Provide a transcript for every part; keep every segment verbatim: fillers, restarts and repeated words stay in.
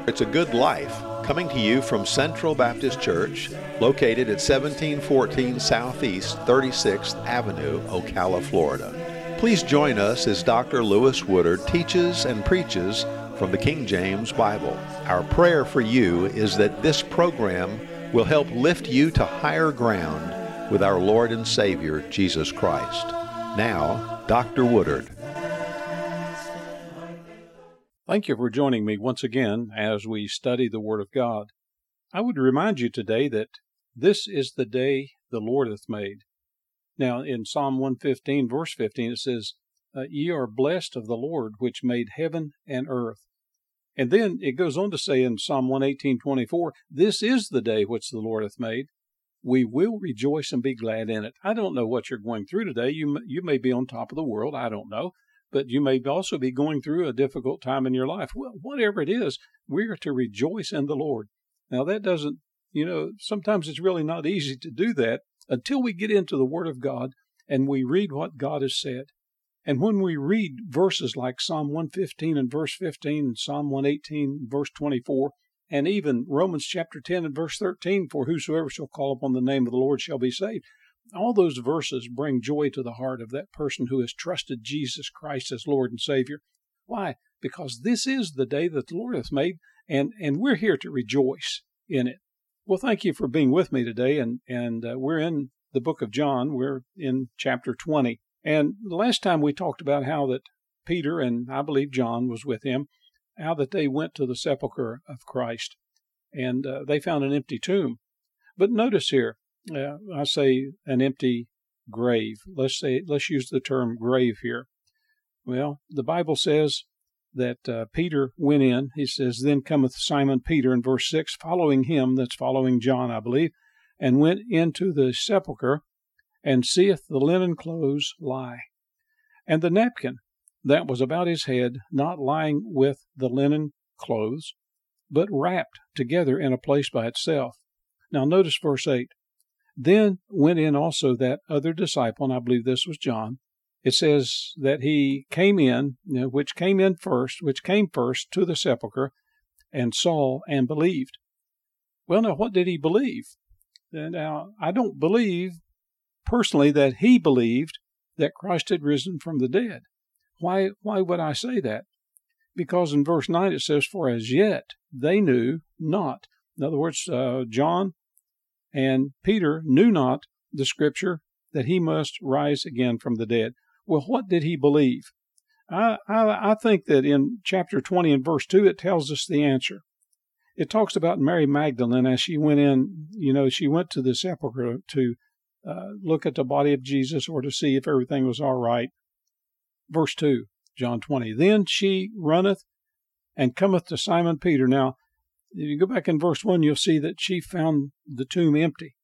It's a Good Life, coming to you from Central Baptist Church, located at seventeen fourteen Southeast thirty-sixth Avenue, Ocala, Florida. Please join us as Doctor Lewis Woodard teaches and preaches from the King James Bible. Our prayer for you is that this program will help lift you to higher ground with our Lord and Savior, Jesus Christ. Now, Doctor Woodard. Thank you for joining me once again as we study the Word of God. I would remind you today that this is the day the Lord hath made. Now, in Psalm one fifteen, verse fifteen, it says, uh, Ye are blessed of the Lord, which made heaven and earth. And then it goes on to say in Psalm one eighteen, twenty-four, This is the day which the Lord hath made. We will rejoice and be glad in it. I don't know what you're going through today. You, you may be on top of the world. I don't know. But you may also be going through a difficult time in your life. Well, whatever it is, we are to rejoice in the Lord. Now, that doesn't, you know, sometimes it's really not easy to do that until we get into the Word of God and we read what God has said. And when we read verses like Psalm one fifteen and verse fifteen, and Psalm one eighteen and verse twenty-four, and even Romans chapter ten and verse thirteen, for whosoever shall call upon the name of the Lord shall be saved. All those verses bring joy to the heart of that person who has trusted Jesus Christ as Lord and Savior. Why? Because this is the day that the Lord hath made, and, and we're here to rejoice in it. Well, thank you for being with me today, and, and uh, we're in the book of John. We're in chapter twenty. And the last time we talked about how that Peter, and I believe John was with him, how that they went to the sepulcher of Christ, and uh, they found an empty tomb. But notice here, Uh, I say an empty grave. Let's say, let's use the term grave here. Well, the Bible says that uh, Peter went in. He says, Then cometh Simon Peter in verse six, following him, that's following John, I believe, and went into the sepulchre, and seeth the linen clothes lie, and the napkin that was about his head, not lying with the linen clothes, but wrapped together in a place by itself. Now notice verse eight. Then went in also that other disciple, and I believe this was John. It says that he came in, you know, which came in first, which came first to the sepulchre, and saw and believed. Well, now, what did he believe? Now, I don't believe personally that he believed that Christ had risen from the dead. Why, why would I say that? Because in verse nine it says, For as yet they knew not. In other words, uh, John and Peter knew not the Scripture that he must rise again from the dead. Well, what did he believe? I, I, I think that in chapter twenty and verse two, it tells us the answer. It talks about Mary Magdalene as she went in, you know, she went to the sepulchre to uh, look at the body of Jesus or to see if everything was all right. Verse two, John twenty, Then she runneth and cometh to Simon Peter. Now, if you go back in verse one, you'll see that she found the tomb empty.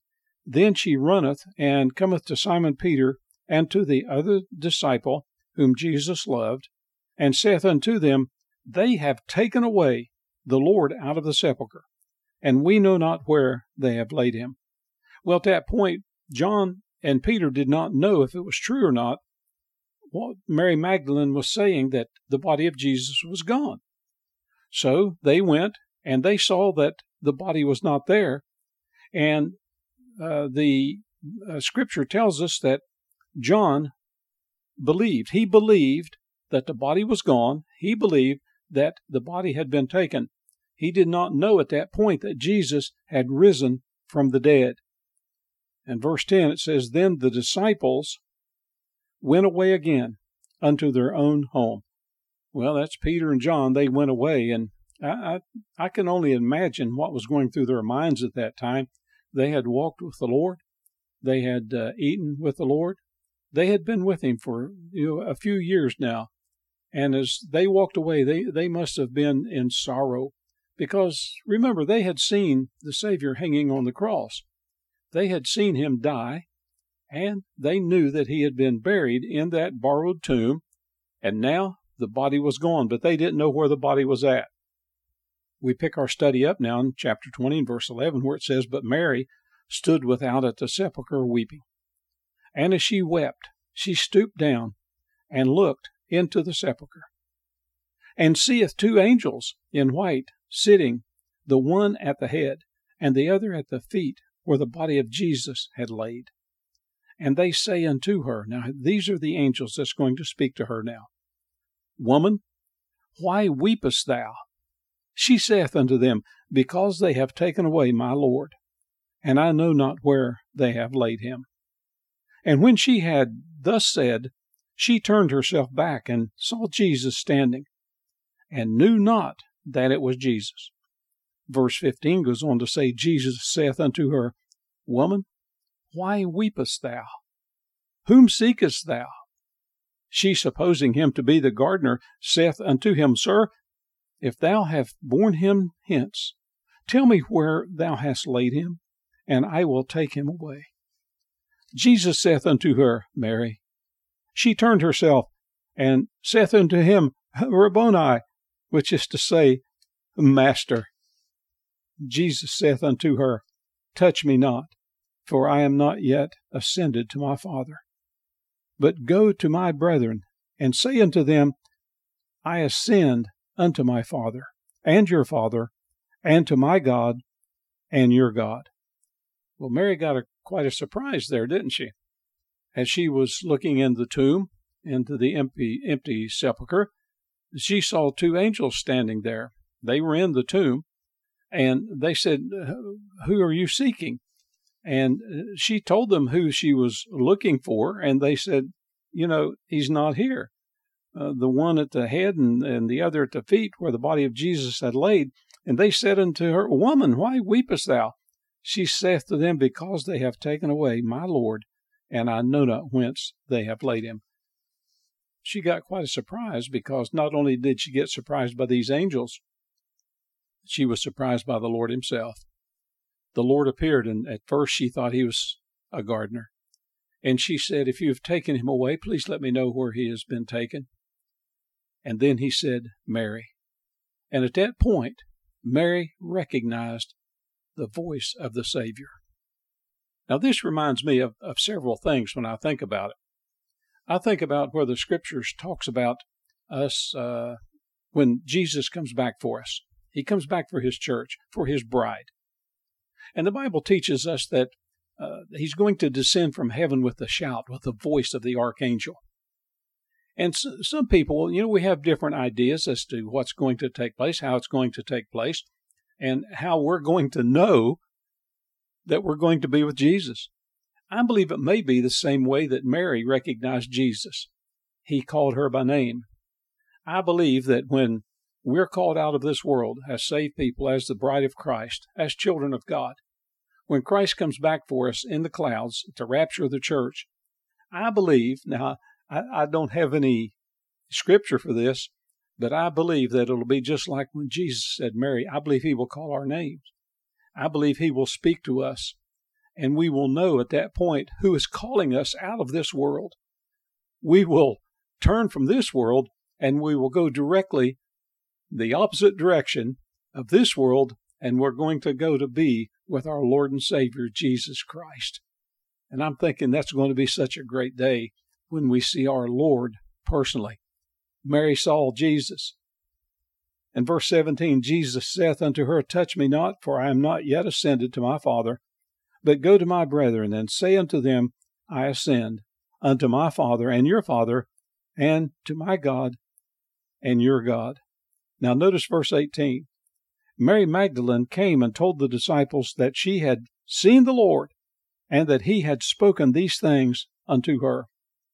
Then she runneth and cometh to Simon Peter and to the other disciple whom Jesus loved, and saith unto them, They have taken away the Lord out of the sepulchre, and we know not where they have laid him. Well, at that point, John and Peter did not know if it was true or not what Mary Magdalene was saying, that the body of Jesus was gone. So they went, and they saw that the body was not there. And uh, the uh, Scripture tells us that John believed. He believed that the body was gone. He believed that the body had been taken. He did not know at that point that Jesus had risen from the dead. In verse ten it says, Then the disciples went away again unto their own home. Well, that's Peter and John. They went away, and I, I, I can only imagine what was going through their minds at that time. They had walked with the Lord. They had uh, eaten with the Lord. They had been with him for you know, a few years now. And as they walked away, they, they must have been in sorrow. Because, remember, they had seen the Savior hanging on the cross. They had seen him die, and they knew that he had been buried in that borrowed tomb, and now the body was gone, but they didn't know where the body was at. We pick our study up now in chapter twenty and verse eleven, where it says, But Mary stood without at the sepulchre weeping. And as she wept, she stooped down and looked into the sepulchre, and seeth two angels in white sitting, the one at the head, and the other at the feet, where the body of Jesus had laid. And they say unto her," now these are the angels that's going to speak to her now, "Woman, why weepest thou? She saith unto them, Because they have taken away my Lord, and I know not where they have laid him. And when she had thus said, she turned herself back and saw Jesus standing, and knew not that it was Jesus." Verse fifteen goes on to say, "Jesus saith unto her, Woman, why weepest thou? Whom seekest thou? She, supposing him to be the gardener, saith unto him, Sir, if thou have borne him hence, tell me where thou hast laid him, and I will take him away. Jesus saith unto her, Mary. She turned herself, and saith unto him, Rabboni, which is to say, Master. Jesus saith unto her, Touch me not, for I am not yet ascended to my Father. But go to my brethren, and say unto them, I ascend unto my Father, and your Father, and to my God, and your God." Well, Mary got a, quite a surprise there, didn't she? As she was looking in the tomb, into the empty, empty sepulchre, she saw two angels standing there. They were in the tomb, and they said, "Who are you seeking?" And she told them who she was looking for, and they said, you know, he's not here. Uh, the one at the head and, and the other at the feet, where the body of Jesus had laid. And they said unto her, Woman, why weepest thou? She saith to them, Because they have taken away my Lord, and I know not whence they have laid him. She got quite a surprise, because not only did she get surprised by these angels, she was surprised by the Lord himself. The Lord appeared, and at first she thought he was a gardener. And she said, If you have taken him away, please let me know where he has been taken. And then he said, Mary. And at that point, Mary recognized the voice of the Savior. Now, this reminds me of, of several things when I think about it. I think about where the Scriptures talks about us uh, when Jesus comes back for us. He comes back for his church, for his bride. And the Bible teaches us that uh, he's going to descend from heaven with a shout, with the voice of the archangel. And so, some people, you know, we have different ideas as to what's going to take place, how it's going to take place, and how we're going to know that we're going to be with Jesus. I believe it may be the same way that Mary recognized Jesus. He called her by name. I believe that when we're called out of this world as saved people, as the bride of Christ, as children of God, when Christ comes back for us in the clouds to rapture the church, I believe, now I, I don't have any scripture for this, but I believe that it'll be just like when Jesus said, Mary, I believe he will call our names. I believe he will speak to us, and we will know at that point who is calling us out of this world. We will turn from this world, and we will go directly the opposite direction of this world, and we're going to go to be with our Lord and Savior, Jesus Christ. And I'm thinking that's going to be such a great day when we see our Lord personally. Mary saw Jesus. In verse seventeen, Jesus saith unto her, Touch me not, for I am not yet ascended to my Father, but go to my brethren, and say unto them, I ascend unto my Father and your Father, and to my God and your God. Now notice verse eighteen. Mary Magdalene came and told the disciples that she had seen the Lord, and that he had spoken these things unto her.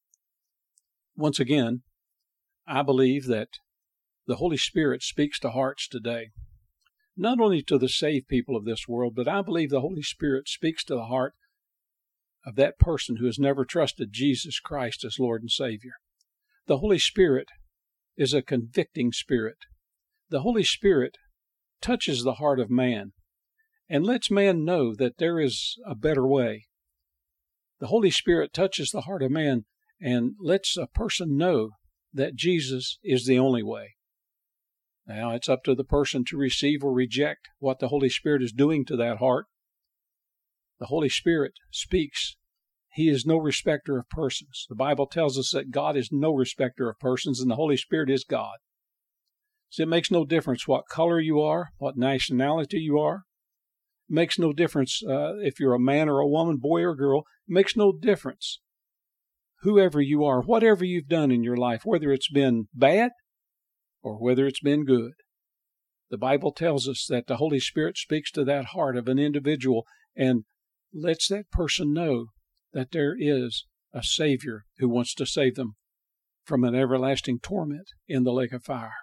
Once again, I believe that the Holy Spirit speaks to hearts today, not only to the saved people of this world, but I believe the Holy Spirit speaks to the heart of that person who has never trusted Jesus Christ as Lord and Savior. The Holy Spirit is a convicting spirit. The Holy Spirit touches the heart of man and lets man know that there is a better way. The Holy Spirit touches the heart of man and lets a person know that Jesus is the only way. Now, it's up to the person to receive or reject what the Holy Spirit is doing to that heart. The Holy Spirit speaks. He is no respecter of persons. The Bible tells us that God is no respecter of persons, and the Holy Spirit is God. So it makes no difference what color you are, what nationality you are. It makes no difference uh, if you're a man or a woman, boy or girl. It makes no difference. Whoever you are, whatever you've done in your life, whether it's been bad or whether it's been good. The Bible tells us that the Holy Spirit speaks to that heart of an individual and lets that person know that there is a Savior who wants to save them from an everlasting torment in the lake of fire.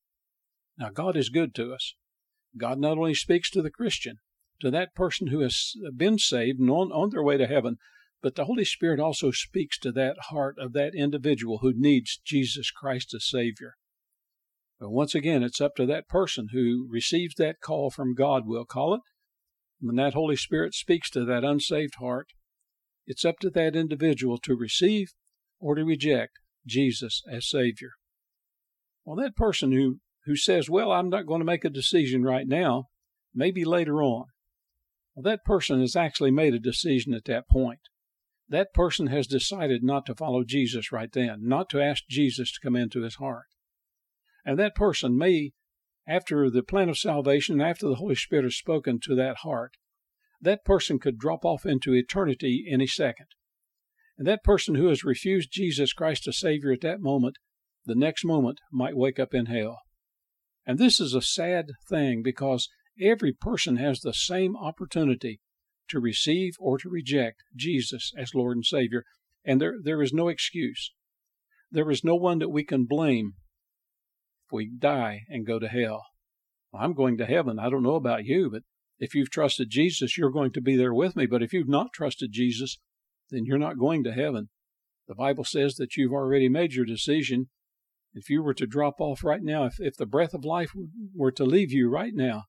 Now, God is good to us. God not only speaks to the Christian, to that person who has been saved and on, on their way to heaven, but the Holy Spirit also speaks to that heart of that individual who needs Jesus Christ as Savior. But once again, it's up to that person who receives that call from God, we'll call it. When that Holy Spirit speaks to that unsaved heart, it's up to that individual to receive or to reject Jesus as Savior. Well, that person who, who says, well, I'm not going to make a decision right now, maybe later on. Well, that person has actually made a decision at that point. That person has decided not to follow Jesus right then, not to ask Jesus to come into his heart. And that person may, after the plan of salvation, after the Holy Spirit has spoken to that heart, that person could drop off into eternity any second. And that person who has refused Jesus Christ as Savior at that moment, the next moment might wake up in hell. And this is a sad thing because every person has the same opportunity to receive or to reject Jesus as Lord and Savior. And there, there is no excuse. There is no one that we can blame if we die and go to hell. Well, I'm going to heaven. I don't know about you, but if you've trusted Jesus, you're going to be there with me. But if you've not trusted Jesus, then you're not going to heaven. The Bible says that you've already made your decision. If you were to drop off right now, if, if the breath of life were to leave you right now,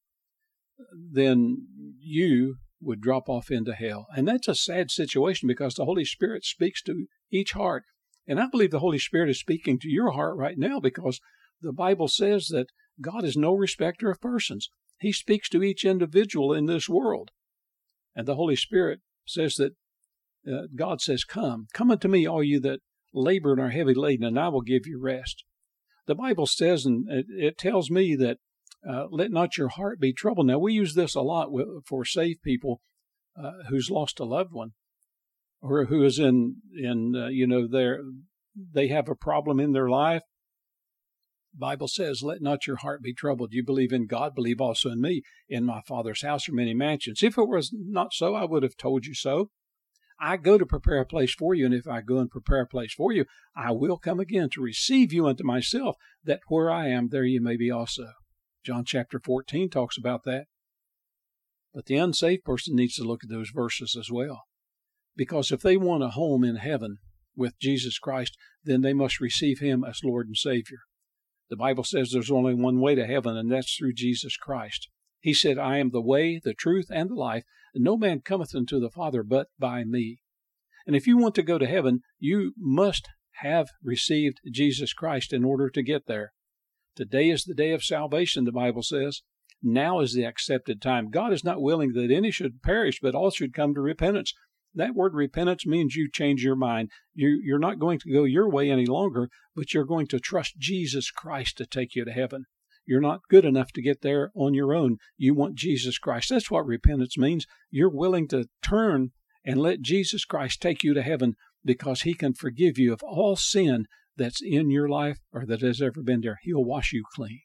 then you would drop off into hell. And that's a sad situation because the Holy Spirit speaks to each heart. And I believe the Holy Spirit is speaking to your heart right now because the Bible says that God is no respecter of persons. He speaks to each individual in this world. And the Holy Spirit says that uh, God says, come, come unto me, all you that labor and are heavy laden, and I will give you rest. The Bible says, and it, it tells me that uh, let not your heart be troubled. Now, we use this a lot with, for saved people uh, who's lost a loved one or who is in, in uh, you know, their, they have a problem in their life. The Bible says, let not your heart be troubled. You believe in God, believe also in me. In my Father's house are many mansions. If it was not so, I would have told you so. I go to prepare a place for you, and if I go and prepare a place for you, I will come again to receive you unto myself, that where I am, there you may be also. John chapter fourteen talks about that. But the unsaved person needs to look at those verses as well. Because if they want a home in heaven with Jesus Christ, then they must receive him as Lord and Savior. The Bible says there's only one way to heaven, and that's through Jesus Christ. He said, I am the way, the truth, and the life, and no man cometh unto the Father but by me. And if you want to go to heaven, you must have received Jesus Christ in order to get there. Today is the day of salvation, the Bible says. Now is the accepted time. God is not willing that any should perish, but all should come to repentance. That word repentance means you change your mind. You, you're not going to go your way any longer, but you're going to trust Jesus Christ to take you to heaven. You're not good enough to get there on your own. You want Jesus Christ. That's what repentance means. You're willing to turn and let Jesus Christ take you to heaven because he can forgive you of all sin that's in your life or that has ever been there. He'll wash you clean.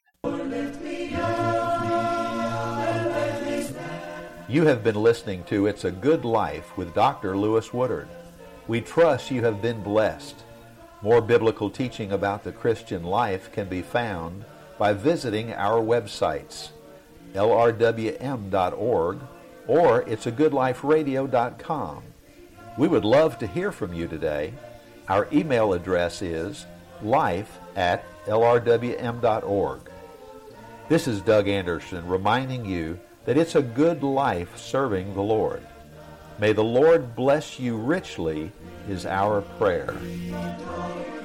You have been listening to It's a Good Life with Doctor Lewis Woodard. We trust you have been blessed. More biblical teaching about the Christian life can be found by visiting our websites, L R W M dot org or it's a good life radio dot com. We would love to hear from you today. Our email address is life at L R W M dot org. This is Doug Anderson reminding you that it's a good life serving the Lord. May the Lord bless you richly is our prayer.